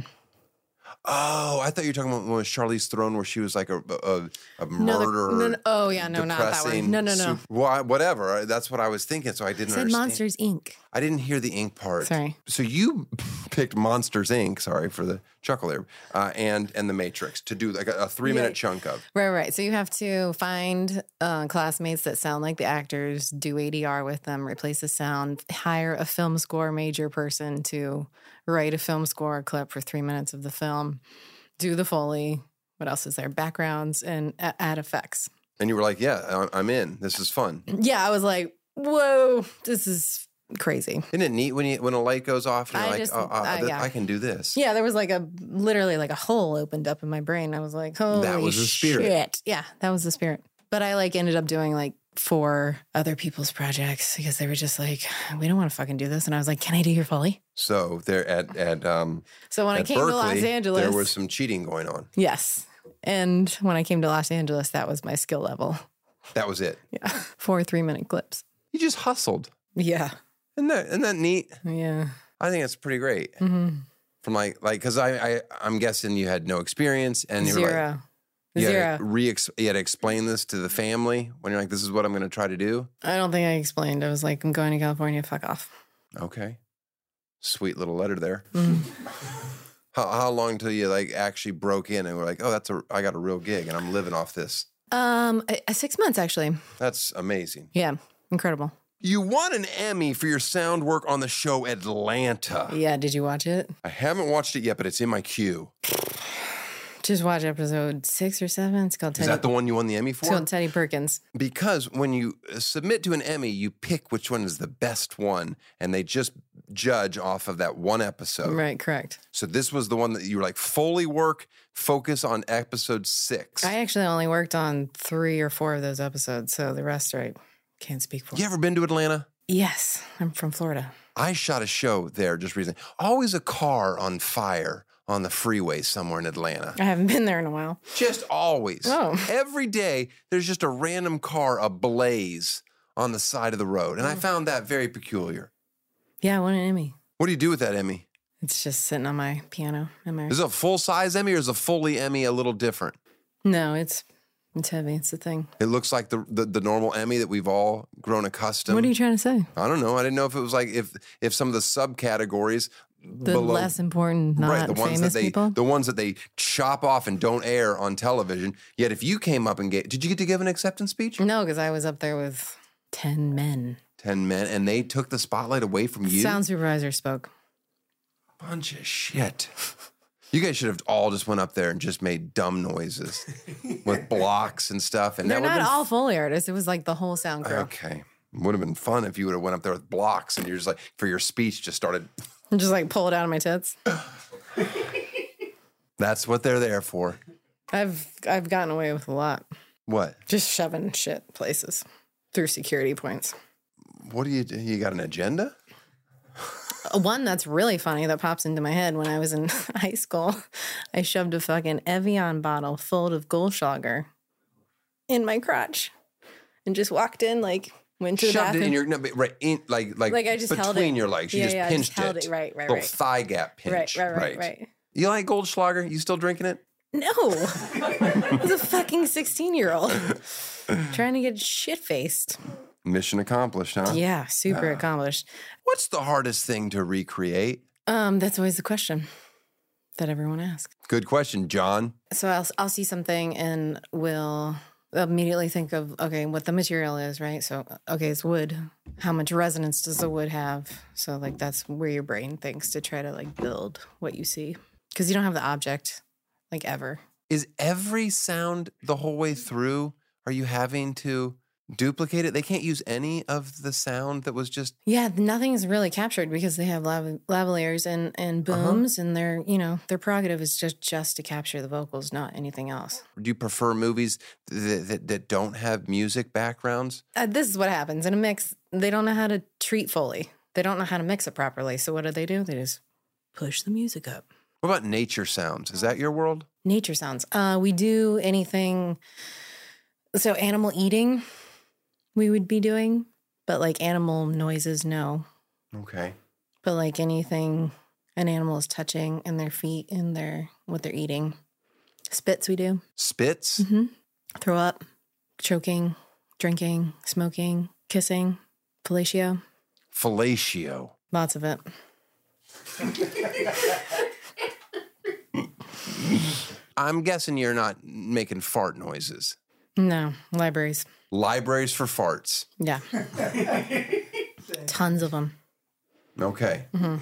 Oh, I thought you were talking about one with Charlize Theron where she was like a murderer. Oh, yeah, no, not that one. No. Whatever. That's what I was thinking, so I didn't Said understand. Monsters, Inc. I didn't hear the ink part. Sorry. So you picked Monsters, Inc., sorry for the chuckle there, and The Matrix to do like a 3-minute chunk of. Right. So you have to find classmates that sound like the actors, do ADR with them, replace the sound, hire a film score major person to write a film score clip for 3 minutes of the film, do the Foley, what else is there? Backgrounds, and add effects. And you were like, yeah, I'm in. This is fun. Yeah, I was like, whoa, this is crazy. Isn't it neat when a light goes off and you're yeah. I can do this? Yeah, there was literally a hole opened up in my brain. I was like, holy That was the spirit. shit. Yeah, that was the spirit. But I ended up doing 4 other people's projects because they were just like, we don't want to fucking do this. And I was like, can I do your Foley? So there at So when I came Berkeley, to Los Angeles, there was some cheating going on. Yes. And when I came to Los Angeles, that was my skill level. That was it. Yeah. 4 3-minute clips. You just hustled. Yeah. Isn't that neat? Yeah. I think it's pretty great. Mm-hmm. From because I'm guessing you had no experience and you were Zero. you had to explain this to the family when you're like, this is what I'm going to try to do. I don't think I explained. I was like, I'm going to California. Fuck off. Okay. Sweet little letter there. Mm. How long till you actually broke in and were like, oh, I got a real gig and I'm living off this? 6 months actually. That's amazing. Yeah. Incredible. You won an Emmy for your sound work on the show Atlanta. Yeah. Did you watch it? I haven't watched it yet, but it's in my queue. Just watch episode 6 or 7. It's called Teddy. Is that the one you won the Emmy for? It's called Teddy Perkins. Because when you submit to an Emmy, you pick which one is the best one, and they just judge off of that one episode. Right, correct. So this was the one that you were like, Foley work, focus on episode 6. I actually only worked on 3 or 4 of those episodes, so the rest I can't speak for. You ever been to Atlanta? Yes, I'm from Florida. I shot a show there just recently. Always a car on fire on the freeway somewhere in Atlanta. I haven't been there in a while. Just always. Oh. Every day, there's just a random car ablaze on the side of the road. And I found that very peculiar. Yeah, I won an Emmy. What do you do with that Emmy? It's just sitting on my piano. Is it a full-size Emmy or is a Foley Emmy a little different? No, it's heavy. It's the thing. It looks like the normal Emmy that we've all grown accustomed. What are you trying to say? I don't know. I didn't know if it was like if some of the subcategories The less important, not famous people? The ones that they chop off and don't air on television. Yet if you came up and did you get to give an acceptance speech? No, because I was up there with 10 men. 10 men, and they took the spotlight away from you? Sound supervisor spoke. Bunch of shit. You guys should have all just went up there and just made dumb noises with blocks and stuff. And They're that not all Foley artists. It was like the whole sound crew. Okay. Would have been fun if you would have went up there with blocks and you're just like, for your speech, just started. And just like pull it out of my tits. That's what they're there for. I've gotten away with a lot. What? Just shoving shit places through security points. What do you got an agenda? One that's really funny that pops into my head when I was in high school. I shoved a fucking Evian bottle full of Goldschlager in my crotch and just walked in, like, went to the Shoved bathroom. it in your, no, but right, like I just held between it. your legs. You Yeah, just yeah, I pinched just held it. it. Right. Little thigh gap pinch. Right. You like Goldschlager? You still drinking it? No. I was a fucking 16-year-old trying to get shit-faced. Mission accomplished, huh? Yeah, super accomplished. What's the hardest thing to recreate? That's always the question that everyone asks. Good question, John. So I'll see something and will immediately think of, okay, what the material is, right? So, okay, it's wood. How much resonance does the wood have? So, like, that's where your brain thinks to try to, like, build what you see. Because you don't have the object, like, ever. Is every sound the whole way through? Are you having to duplicate it? They can't use any of the sound that was just... Yeah, nothing is really captured because they have lavaliers and booms, and their prerogative is just to capture the vocals, not anything else. Do you prefer movies that don't have music backgrounds? This is what happens. In a mix, they don't know how to treat Foley. They don't know how to mix it properly. So what do? They just push the music up. What about nature sounds? Is that your world? Nature sounds. We do anything... So animal eating... we would be doing, but like animal noises, no. Okay. But like anything an animal is touching and their feet and what they're eating. Spits we do. Spits? Mm-hmm. Throw up, choking, drinking, smoking, kissing, fellatio. Fellatio. Lots of it. I'm guessing you're not making fart noises. No, libraries. Libraries for farts. Yeah. Tons of them. Okay. Mm-hmm.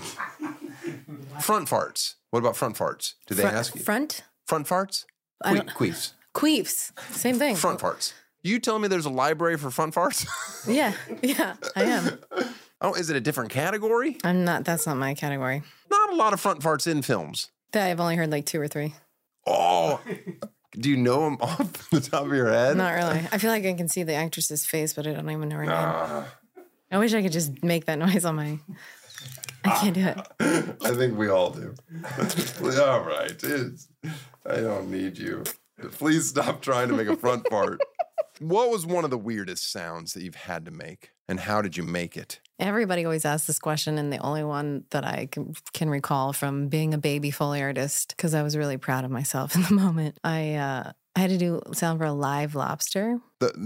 Front farts. What about front farts? Do they ask you? Front? Front farts? Queefs. Queefs. Same thing. Front farts. You telling me there's a library for front farts? Yeah, I am. Oh, is it a different category? I'm not. That's not my category. Not a lot of front farts in films. I've only heard like 2 or 3. Oh, do you know them off the top of your head? Not really. I feel like I can see the actress's face, but I don't even know her name. I wish I could just make that noise on my... I can't do it. I think we all do. All right. I don't need you. Please stop trying to make a front fart. What was one of the weirdest sounds that you've had to make, and how did you make it? Everybody always asks this question, and the only one that I can recall from being a baby Foley artist, because I was really proud of myself in the moment, I had to do sound for a live lobster.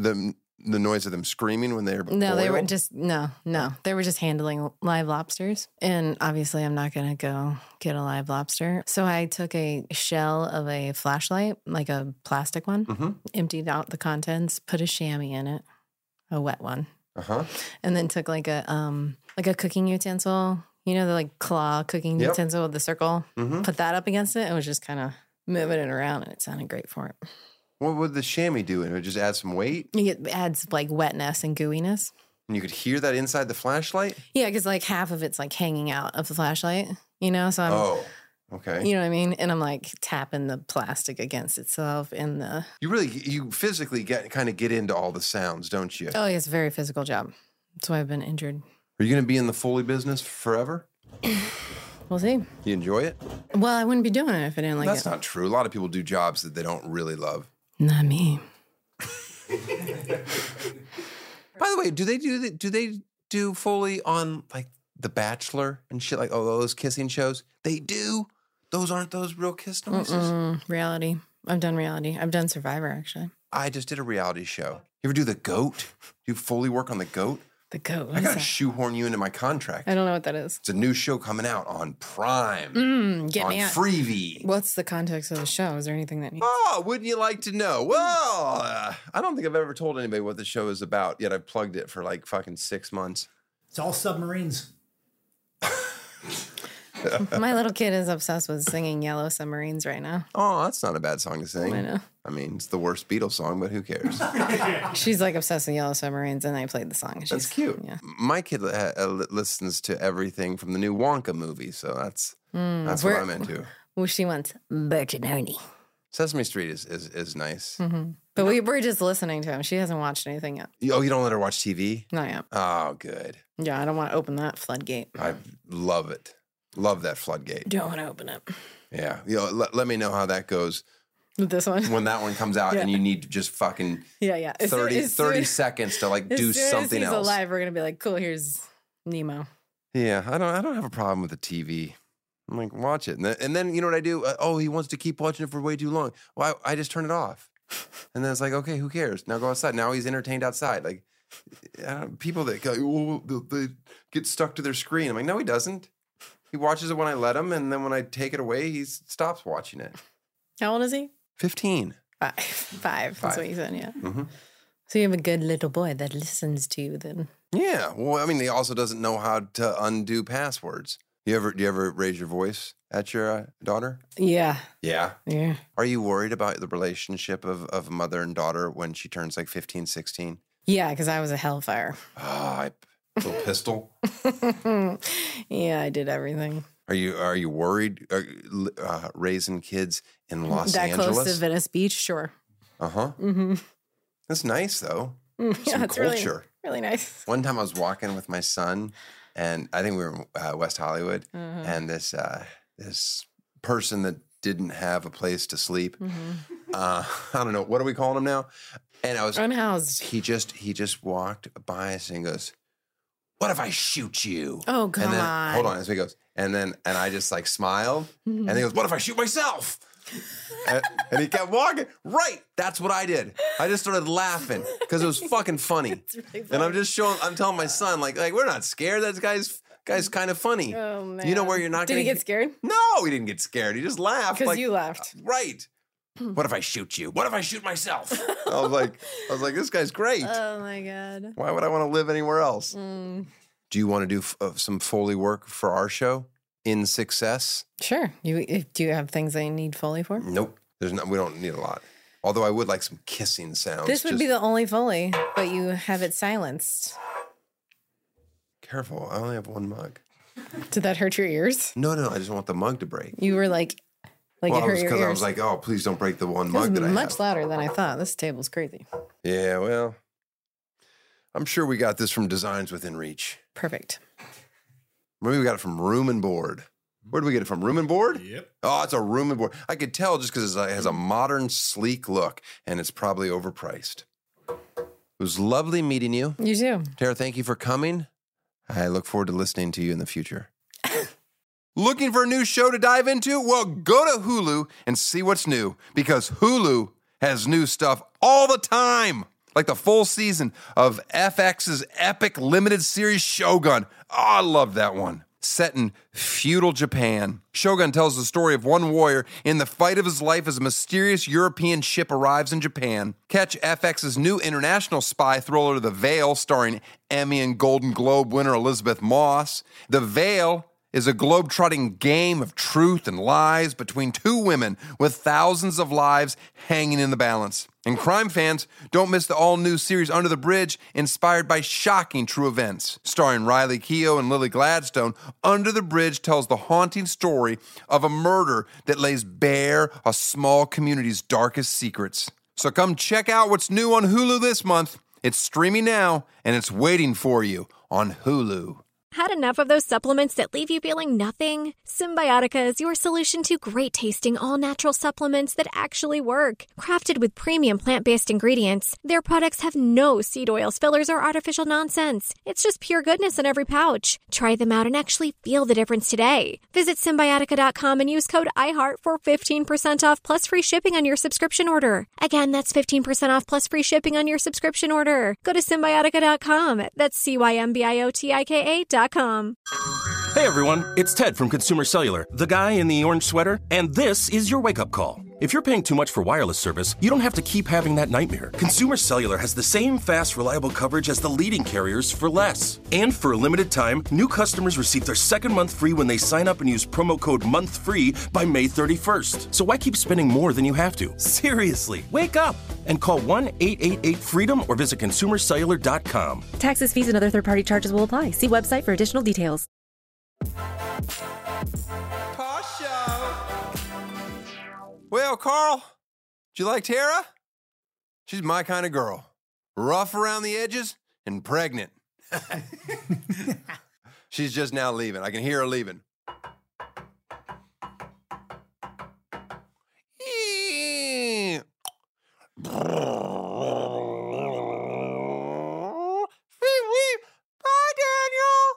The noise of them screaming when they were No, boiled? they were just they were just handling live lobsters, and obviously I'm not gonna go get a live lobster. So I took a shell of a flashlight, like a plastic one, emptied out the contents, put a chamois in it, a wet one, and then took like a cooking utensil, the like claw cooking utensil with the circle, put that up against it, and was just kind of moving it around, and it sounded great for it. What would the chamois do? It would just add some weight? It adds like wetness and gooiness. And you could hear that inside the flashlight? Yeah, because like half of it's like hanging out of the flashlight, so I'm... okay. You know what I mean? And I'm like tapping the plastic against itself in the... You physically get into all the sounds, don't you? Oh, yeah, it's a very physical job. That's why I've been injured. Are you going to be in the Foley business forever? We'll see. You enjoy it? Well, I wouldn't be doing it if I didn't like That's it. not true. A lot of people do jobs that they don't really love. Not me. By the way, do they do Foley on like The Bachelor and shit, like all those kissing shows, they do. Those aren't those real kiss noises. Reality. I've done reality. I've done Survivor, actually. I just did a reality show. You ever do the goat? Do you fully work on the goat? The goat. I gotta shoehorn you into my contract. I don't know what that is. It's a new show coming out on Prime, Get on me out. Freevee. What's the context of the show? Is there anything that needs? Oh, wouldn't you like to know? Well, I don't think I've ever told anybody what the show is about, yet I've plugged it for like fucking 6 months. It's all submarines. My little kid is obsessed with singing Yellow Submarines right now. Oh, that's not a bad song to sing. I know. I mean, it's the worst Beatles song, but who cares? She's like obsessed with Yellow Submarines, and I played the song. That's cute. Yeah. My kid listens to everything from the new Wonka movie, so that's what I'm into. Well, she wants Bert and Ernie. Sesame Street is nice. But we're just listening to him. She hasn't watched anything yet. Oh, you don't let her watch TV? Not yet. Oh, good. Yeah, I don't want to open that floodgate. I love it. Love that floodgate. Don't want to open it. Yeah. Let me know how that goes With this one? when that one comes out and you need to just fucking Yeah. 30 seconds to like do something as else. he's alive, we're going to be like, cool, here's Nemo. Yeah, I don't have a problem with the TV. I'm like, watch it. And then you know what I do? He wants to keep watching it for way too long. Well, I just turn it off. And then it's like, okay, who cares? Now go outside. Now he's entertained outside. Like, people that go, they get stuck to their screen. I'm like, no, he doesn't. He watches it when I let him, and then when I take it away, he stops watching it. How old is he? 15. Five. That's what you said, yeah. Mm-hmm. So you have a good little boy that listens to you then. Yeah. Well, I mean, he also doesn't know how to undo passwords. Do you ever raise your voice at your daughter? Yeah. Yeah. Yeah. Are you worried about the relationship of mother and daughter when she turns like 15, 16? Yeah, because I was a hellfire. Oh, little pistol. Yeah, I did everything. Are you worried raising kids in Los that Angeles? close to Venice Beach? Sure. Uh-huh. Mm-hmm. That's nice, though. Yeah, Some it's culture. really nice. One time I was walking with my son, and I think we were in West Hollywood, Uh-huh. and this person that didn't have a place to sleep, I don't know, what are we calling him now? And I was unhoused. He just walked by us and goes, "What if I shoot you?" Oh, come and then, on. Hold on. So he goes, and I just like smiled, and he goes, "What if I shoot myself?" and he kept walking. Right. That's what I did. I just started laughing because it was fucking funny. Really And I'm telling my son, like we're not scared. That guy's kind of funny. Oh, man. You know where you're not Did going he get scared? No, he didn't get scared. He just laughed. Because you laughed. Right. What if I shoot you? What if I shoot myself? I was like, this guy's great. Oh, my God. Why would I want to live anywhere else? Do you want to do some Foley work for our show in success? Sure. Do you have things that you need Foley for? Nope. We don't need a lot. Although I would like some kissing sounds. This would be the only Foley, but you have it silenced. Careful. I only have one mug. Did that hurt your ears? No. I just want the mug to break. You were like it hurt your ears. Because I was like, oh, please don't break the one It mug was that I have. much louder than I thought. This table's crazy. Yeah, well, I'm sure we got this from Designs Within Reach. Perfect. Maybe we got it from Room and Board. Where did we get it from? Room and Board? Yep. Oh, it's a Room and Board. I could tell just because it has a modern, sleek look, and it's probably overpriced. It was lovely meeting you. You too. Tara, thank you for coming. I look forward to listening to you in the future. Looking for a new show to dive into? Well, go to Hulu and see what's new, because Hulu has new stuff all the time. Like the full season of FX's epic limited series Shogun. Oh, I love that one. Set in feudal Japan, Shogun tells the story of one warrior in the fight of his life as a mysterious European ship arrives in Japan. Catch FX's new international spy thriller, The Veil, starring Emmy and Golden Globe winner Elizabeth Moss. The Veil is a globe-trotting game of truth and lies between two women with thousands of lives hanging in the balance. And crime fans, don't miss the all-new series Under the Bridge, inspired by shocking true events. Starring Riley Keough and Lily Gladstone, Under the Bridge tells the haunting story of a murder that lays bare a small community's darkest secrets. So come check out what's new on Hulu this month. It's streaming now, and it's waiting for you on Hulu. Had enough of those supplements that leave you feeling nothing? Symbiotica is your solution to great-tasting, all-natural supplements that actually work. Crafted with premium plant-based ingredients, their products have no seed oils, fillers, or artificial nonsense. It's just pure goodness in every pouch. Try them out and actually feel the difference today. Visit Symbiotica.com and use code IHEART for 15% off plus free shipping on your subscription order. Again, that's 15% off plus free shipping on your subscription order. Go to Symbiotica.com. That's CYMBIOTIKA.com. Hey everyone, it's Ted from Consumer Cellular, the guy in the orange sweater, and this is your wake-up call. If you're paying too much for wireless service, you don't have to keep having that nightmare. Consumer Cellular has the same fast, reliable coverage as the leading carriers for less. And for a limited time, new customers receive their second month free when they sign up and use promo code MONTHFREE by May 31st. So why keep spending more than you have to? Seriously, wake up and call 1-888-FREEDOM or visit consumercellular.com. Taxes, fees, and other third-party charges will apply. See website for additional details. Well, Carl, do you like Tara? She's my kind of girl. Rough around the edges and pregnant. She's just now leaving. I can hear her leaving. Bye, Daniel.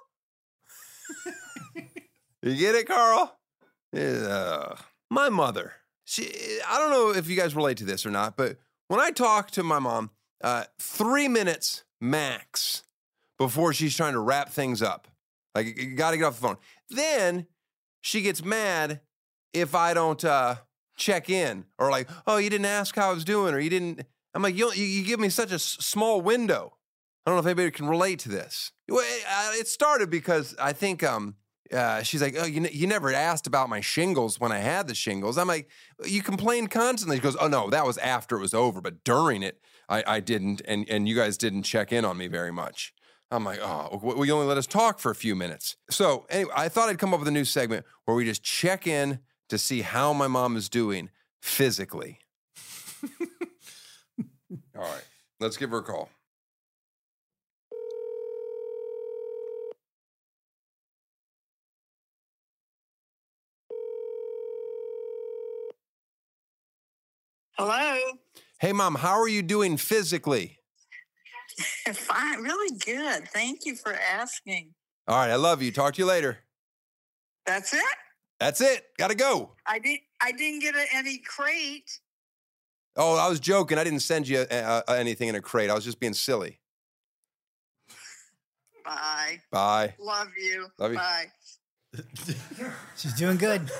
You get it, Carl? My mother. I don't know if you guys relate to this or not, but when I talk to my mom, 3 minutes max before she's trying to wrap things up. Like, you got to get off the phone. Then she gets mad if I don't check in, or like, oh, you didn't ask how I was doing, or you didn't. I'm like, you give me such a small window. I don't know if anybody can relate to this. It started because I think she's like, oh, you never asked about my shingles when I had the shingles. I'm like, you complained constantly. She goes, oh, no, that was after it was over. But during it, I didn't, and you guys didn't check in on me very much. I'm like, oh, well, you only let us talk for a few minutes. So anyway, I thought I'd come up with a new segment where we just check in to see how my mom is doing physically. All right, let's give her a call. Hello. Hey, Mom, how are you doing physically? Fine, really good. Thank you for asking. All right, I love you. Talk to you later. That's it? That's it. Gotta go. I didn't get any crate. Oh, I was joking. I didn't send you anything in a crate. I was just being silly. Bye. Bye. Love you. Love you. Bye. She's doing good.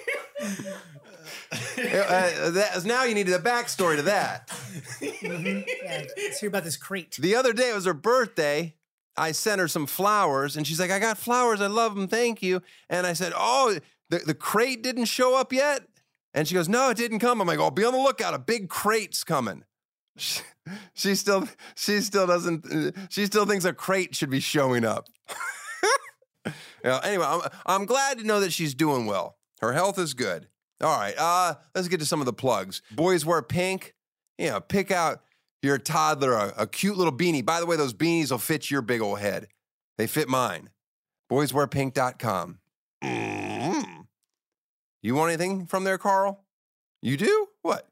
Now you needed a backstory to that. Yeah, let's hear about this crate. The other day, it was her birthday. I sent her some flowers, and she's like, I got flowers. I love them. Thank you. And I said, oh, the crate didn't show up yet? And she goes, no, it didn't come. I'm like, oh, be on the lookout. A big crate's coming. She still thinks a crate should be showing up. Anyway, I'm glad to know that she's doing well. Her health is good. All right, let's get to some of the plugs. Boys wear pink. Pick out your toddler a cute little beanie. By the way, those beanies will fit your big old head. They fit mine. Boyswearpink.com. Mm-hmm. You want anything from there, Carl? You do? What?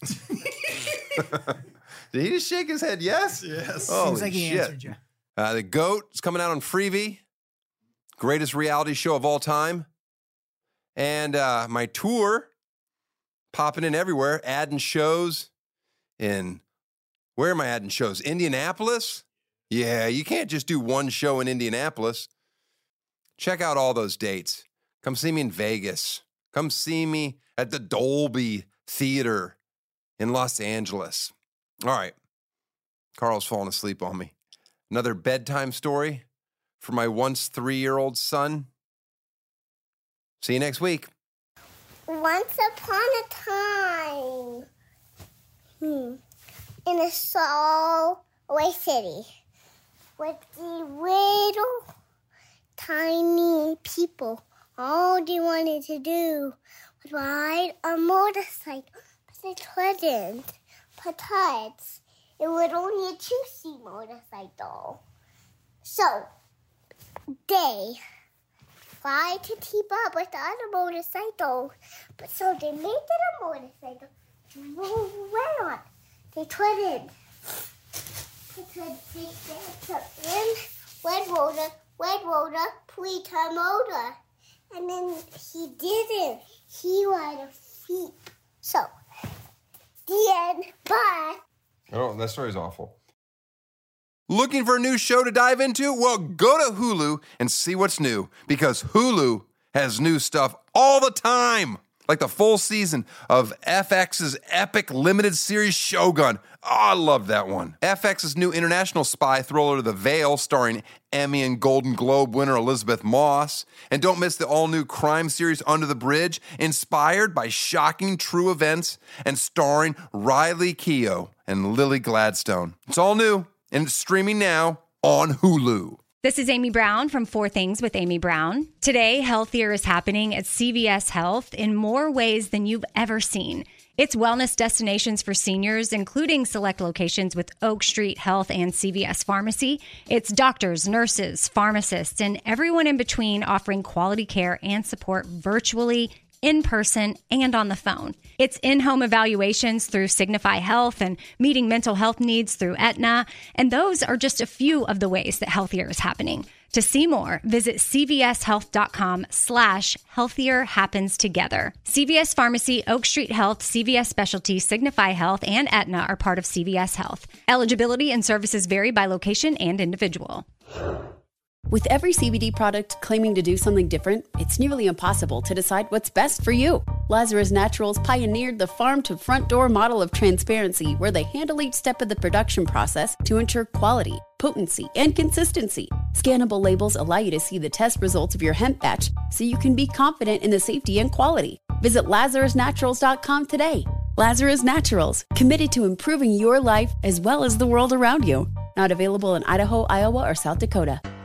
Did he just shake his head yes? Yes. Seems like he answered you. The GOAT is coming out on Freevee. Greatest reality show of all time. And my tour, popping in everywhere, adding shows in, where am I adding shows? Indianapolis? Yeah, you can't just do one show in Indianapolis. Check out all those dates. Come see me in Vegas. Come see me at the Dolby Theater in Los Angeles. All right. Carl's falling asleep on me. Another bedtime story for my once 3-year-old son. See you next week. Once upon a time, in a far away city, with the little tiny people, all they wanted to do was ride a motorcycle, but they couldn't because it was only a 2-seat motorcycle. So they tried to keep up with the other motorcycle. But so they made it a motorcycle to run on. They put in red rotor, three-ton motor. And then he didn't. He wanted a feet. So, the end. Bye. Oh, that story's awful. Looking for a new show to dive into? Well, go to Hulu and see what's new, because Hulu has new stuff all the time. Like the full season of FX's epic limited series Shogun. Oh, I love that one. FX's new international spy thriller The Veil, starring Emmy and Golden Globe winner Elizabeth Moss. And don't miss the all-new crime series Under the Bridge, inspired by shocking true events and starring Riley Keough and Lily Gladstone. It's all new and it's streaming now on Hulu. This is Amy Brown from 4 Things with Amy Brown. Today, Healthier is happening at CVS Health in more ways than you've ever seen. It's wellness destinations for seniors, including select locations with Oak Street Health and CVS Pharmacy. It's doctors, nurses, pharmacists, and everyone in between offering quality care and support virtually, in person, and on the phone. It's in-home evaluations through Signify Health and meeting mental health needs through Aetna. And those are just a few of the ways that Healthier is happening. To see more, visit cvshealth.com/healthier happens together. CVS Pharmacy, Oak Street Health, CVS Specialty, Signify Health, and Aetna are part of CVS Health. Eligibility and services vary by location and individual. With every CBD product claiming to do something different, it's nearly impossible to decide what's best for you. Lazarus Naturals pioneered the farm-to-front-door model of transparency, where they handle each step of the production process to ensure quality, potency, and consistency. Scannable labels allow you to see the test results of your hemp batch, so you can be confident in the safety and quality. Visit LazarusNaturals.com today. Lazarus Naturals, committed to improving your life as well as the world around you. Not available in Idaho, Iowa, or South Dakota.